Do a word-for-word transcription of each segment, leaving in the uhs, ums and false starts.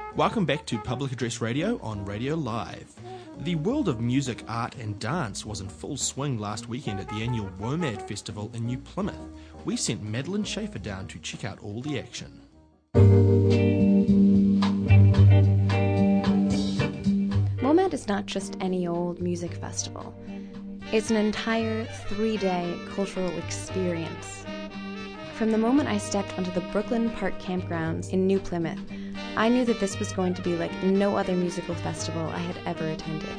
Welcome back to Public Address Radio on Radio Live. The world of music, art and dance was in full swing last weekend at the annual WOMAD Festival in New Plymouth. We sent Madeline Schaefer down to check out all the action. WOMAD is not just any old music festival. It's an entire three-day cultural experience. From the moment I stepped onto the Brooklyn Park campgrounds in New Plymouth, I knew that this was going to be like no other musical festival I had ever attended.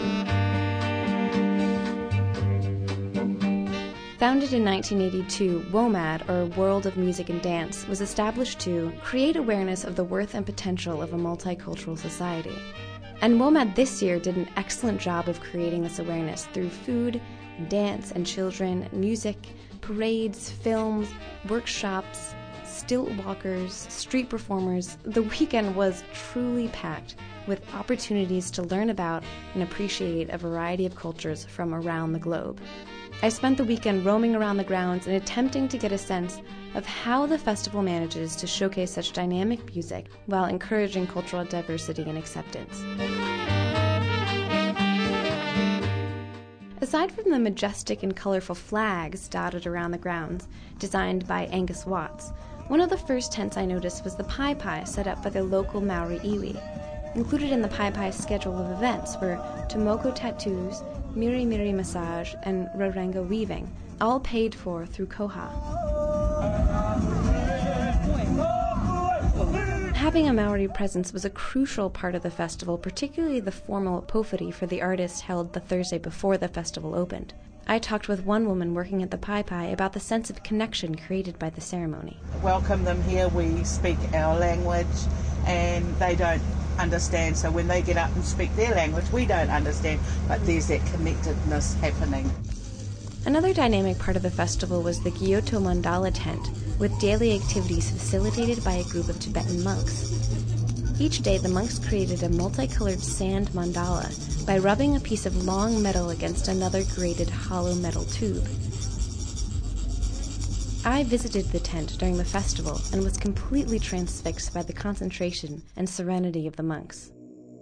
Founded in nineteen eighty-two, WOMAD, or World of Music and Dance, was established to create awareness of the worth and potential of a multicultural society. And WOMAD this year did an excellent job of creating this awareness through food, dance and children, music, parades, films, workshops, stilt walkers, street performers. The weekend was truly packed with opportunities to learn about and appreciate a variety of cultures from around the globe. I spent the weekend roaming around the grounds and attempting to get a sense of how the festival manages to showcase such dynamic music while encouraging cultural diversity and acceptance. Aside from the majestic and colorful flags dotted around the grounds, designed by Angus Watts, one of the first tents I noticed was the Pai Pai set up by the local Maori iwi. Included in the Pai Pai's schedule of events were Tomoko tattoos, Miri Miri massage, and Rarenga weaving, all paid for through Koha. Having a Maori presence was a crucial part of the festival, particularly the formal pōwhiri for the artists held the Thursday before the festival opened. I talked with one woman working at the Pai Pai about the sense of connection created by the ceremony. Welcome them here, we speak our language and they don't understand, so when they get up and speak their language we don't understand, but there's that connectedness happening. Another dynamic part of the festival was the Gyoto Mandala tent, with daily activities facilitated by a group of Tibetan monks. Each day the monks created a multicolored sand mandala by rubbing a piece of long metal against another graded hollow metal tube. I visited the tent during the festival and was completely transfixed by the concentration and serenity of the monks.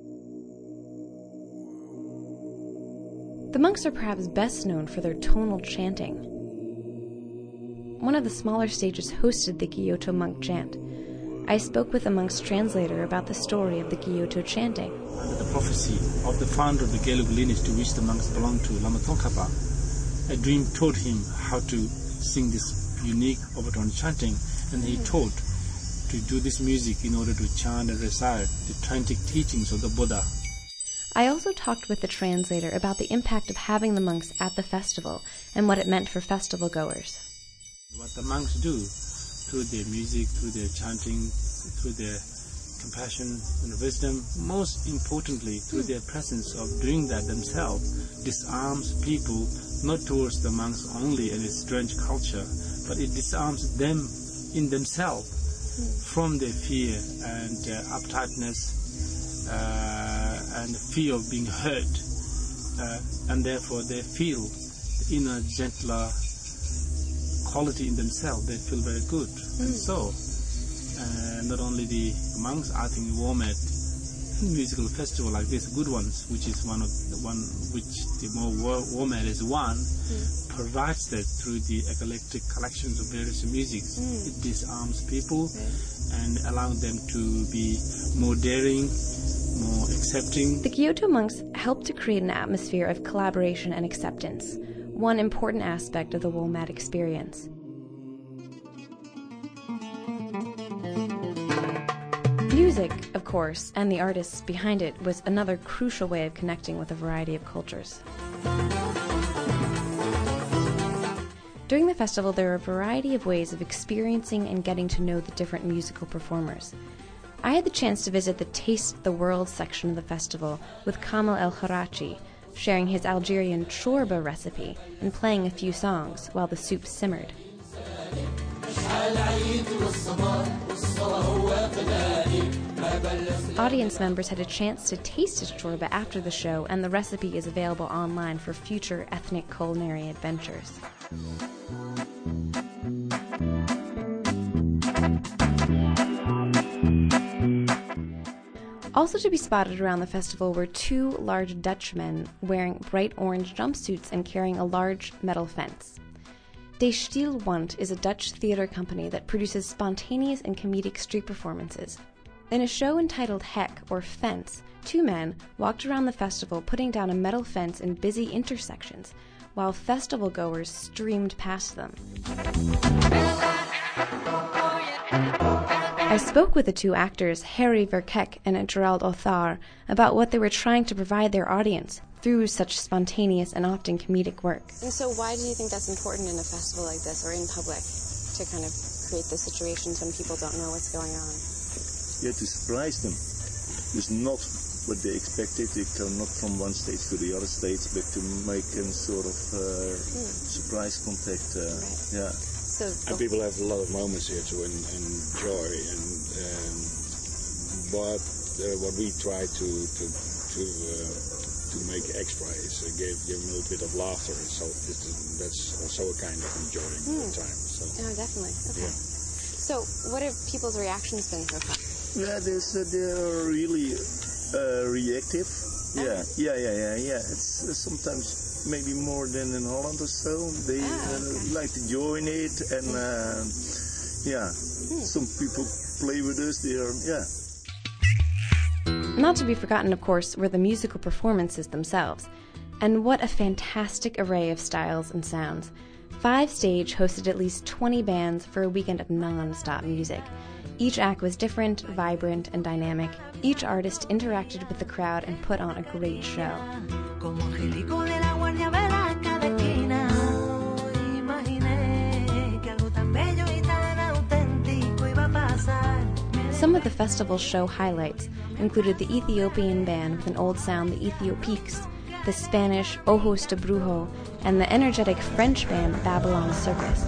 The monks are perhaps best known for their tonal chanting. One of the smaller stages hosted the Gyoto monk chant. I spoke with the monk's translator about the story of the Gyoto chanting. The prophecy of the founder of the Gelug lineage to which the monks belong to, Lama Tsongkhapa, a dream taught him how to sing this unique Obaton chanting, and he taught to do this music in order to chant and recite the chantic teachings of the Buddha. I also talked with the translator about the impact of having the monks at the festival and what it meant for festival goers. What the monks do through their music, through their chanting, through their compassion and wisdom, most importantly through their presence of doing that themselves, disarms people not towards the monks only and its strange culture, but it disarms them in themselves from their fear and uh, uptightness uh, and fear of being hurt, uh, and therefore they feel the inner gentler quality in themselves. They feel very good. Mm. And so uh, not only the monks, I think WOMAD musical festival like this, good ones, which is one of the one which the more WOMAD is one, mm. provides that through the eclectic collections of various musics. Mm. It disarms people mm. and allows them to be more daring, more accepting. The Gyoto monks helped to create an atmosphere of collaboration and acceptance, one important aspect of the WOMAD experience. Music, of course, and the artists behind it was another crucial way of connecting with a variety of cultures. During the festival, there are a variety of ways of experiencing and getting to know the different musical performers. I had the chance to visit the Taste the World section of the festival with Kamal El Harachi, sharing his Algerian chorba recipe and playing a few songs while the soup simmered. Audience members had a chance to taste his chorba after the show, and the recipe is available online for future ethnic culinary adventures. Also to be spotted around the festival were two large Dutchmen wearing bright orange jumpsuits and carrying a large metal fence. De Stil Want is a Dutch theater company that produces spontaneous and comedic street performances. In a show entitled Hek, or Fence, two men walked around the festival putting down a metal fence in busy intersections, while festival goers streamed past them. I spoke with the two actors, Harry Verkek and Gerald Othar, about what they were trying to provide their audience through such spontaneous and often comedic work. And so why do you think that's important in a festival like this, or in public, to kind of create the situations when people don't know what's going on? Yeah, to surprise them. It's not what they expected. They come not from one stage to the other stage, but to make a sort of uh, mm. surprise contact. Uh, right. Yeah. So, and people have a lot of moments here to en enjoy, and um, what uh, what we try to to to uh, to make extra is uh, give give them a little bit of laughter. So it's, that's also a kind of enjoying mm. the time. So. Oh, definitely. Okay. Yeah. So, what have people's reactions been so far? Yeah, there's, uh, they're really uh, reactive. Yeah, yeah, yeah, yeah, yeah. It's uh, sometimes maybe more than in Holland or so. They oh, okay. uh, like to join it, and uh, yeah, hmm. some people play with us. They are, yeah. Not to be forgotten, of course, were the musical performances themselves. And what a fantastic array of styles and sounds. Five Stage hosted at least twenty bands for a weekend of non-stop music. Each act was different, vibrant, and dynamic. Each artist interacted with the crowd and put on a great show. Some of the festival's show highlights included the Ethiopian band with an old sound, the Ethiopiques, the Spanish Ojos de Brujo, and the energetic French band Babylon Circus.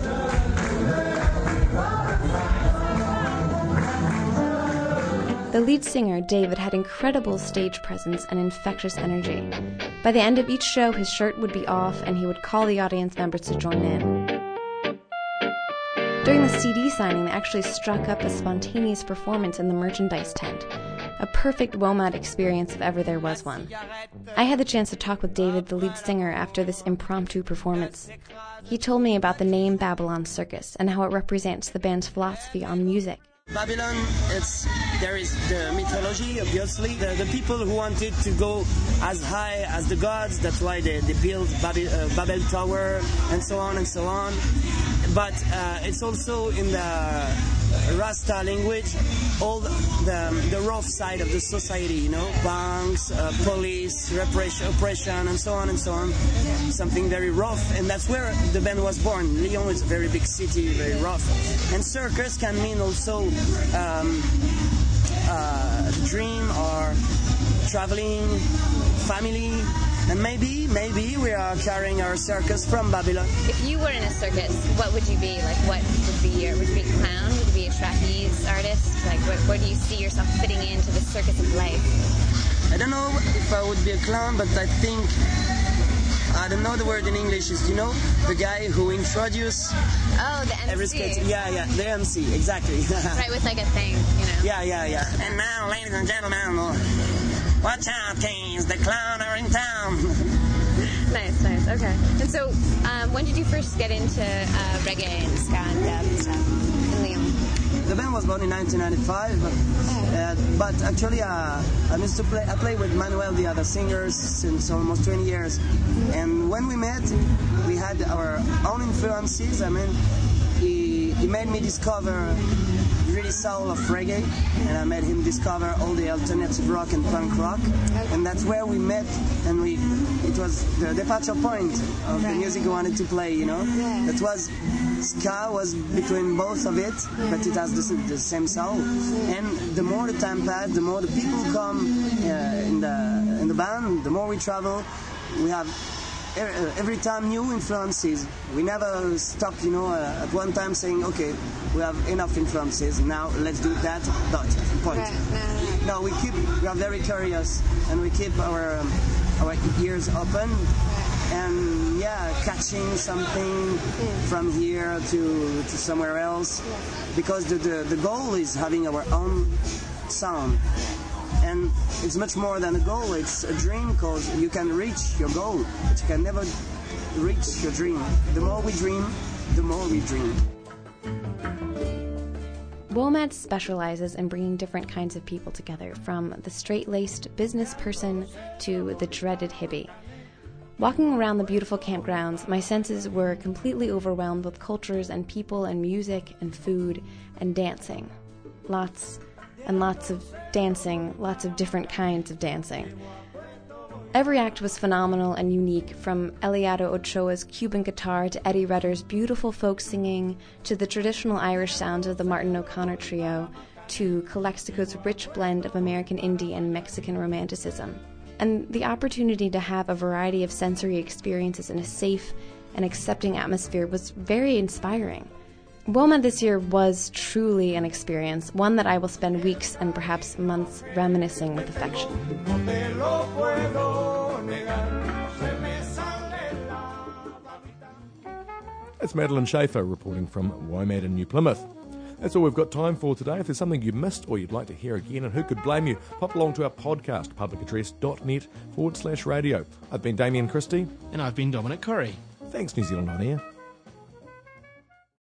The lead singer, David, had incredible stage presence and infectious energy. By the end of each show, his shirt would be off and he would call the audience members to join in. During the C D signing, they actually struck up a spontaneous performance in the merchandise tent. A perfect WOMAD experience if ever there was one. I had the chance to talk with David, the lead singer, after this impromptu performance. He told me about the name Babylon Circus and how it represents the band's philosophy on music. Babylon, it's, there is the mythology, obviously. The, the people who wanted to go as high as the gods, that's why they, they built Babel, uh, Babel Tower, and so on and so on. But uh, it's also in the Rasta language, all the, the, the rough side of the society, you know, banks, uh, police, repression, oppression, and so on and so on. Something very rough, and that's where the band was born. Lyon is a very big city, very rough. And circus can mean also um, uh, dream or traveling, family. And maybe, maybe we are carrying our circus from Babylon. If you were in a circus, what would you be? Like, what would be your, would you be a clown? Would you be a trapeze artist? Like, where, where do you see yourself fitting into the circus of life? I don't know if I would be a clown, but I think, I don't know the word in English, is, you know, the guy who introduced oh, the M C. Every skate. Yeah, yeah, the M C, exactly. Right, with like a thing, you know. Yeah, yeah, yeah. And now, ladies and gentlemen, watch out, teens, the clown are in town. Nice, nice, okay. And so, um, when did you first get into uh, reggae and ska and dub and stuff in Lyon? The band was born in nineteen ninety-five, but, uh, but actually uh, I used to play. I played with Manuel, the other singers, since almost twenty years. And when we met, we had our own influences. I mean, he, he made me discover really soul of reggae, and I made him discover all the alternative rock and punk rock, and that's where we met, and we it was the departure point of the music we wanted to play, you know. That was ska was between both of it, but it has the, the same soul. And the more the time passed, the more the people come uh, in the in the band, the more we travel, we have every time new influences. We never stop, you know, uh, at one time saying, okay, we have enough influences, now let's do that, dot, point. Right. No, no, no. no, we keep, we are very curious, and we keep our um, our ears open, right. and yeah, catching something yeah. from here to, to somewhere else, yeah. because the, the, the goal is having our own sound. And it's much more than a goal. It's a dream, because you can reach your goal, but you can never reach your dream. The more we dream, the more we dream. WOMAD specializes in bringing different kinds of people together, from the straight-laced business person to the dreaded hippie. Walking around the beautiful campgrounds, my senses were completely overwhelmed with cultures and people and music and food and dancing. Lots and lots of dancing, lots of different kinds of dancing. Every act was phenomenal and unique, from Eliado Ochoa's Cuban guitar to Eddie Vedder's beautiful folk singing to the traditional Irish sounds of the Martin O'Connor Trio to Calexico's rich blend of American indie and Mexican romanticism. And the opportunity to have a variety of sensory experiences in a safe and accepting atmosphere was very inspiring. WOMAD this year was truly an experience, one that I will spend weeks and perhaps months reminiscing with affection. That's Madeline Schaefer reporting from WOMAD in New Plymouth. That's all we've got time for today. If there's something you missed or you'd like to hear again, and who could blame you, pop along to our podcast, publicaddress.net forward slash radio. I've been Damien Christie. And I've been Dominic Corrie. Thanks, New Zealand On Air.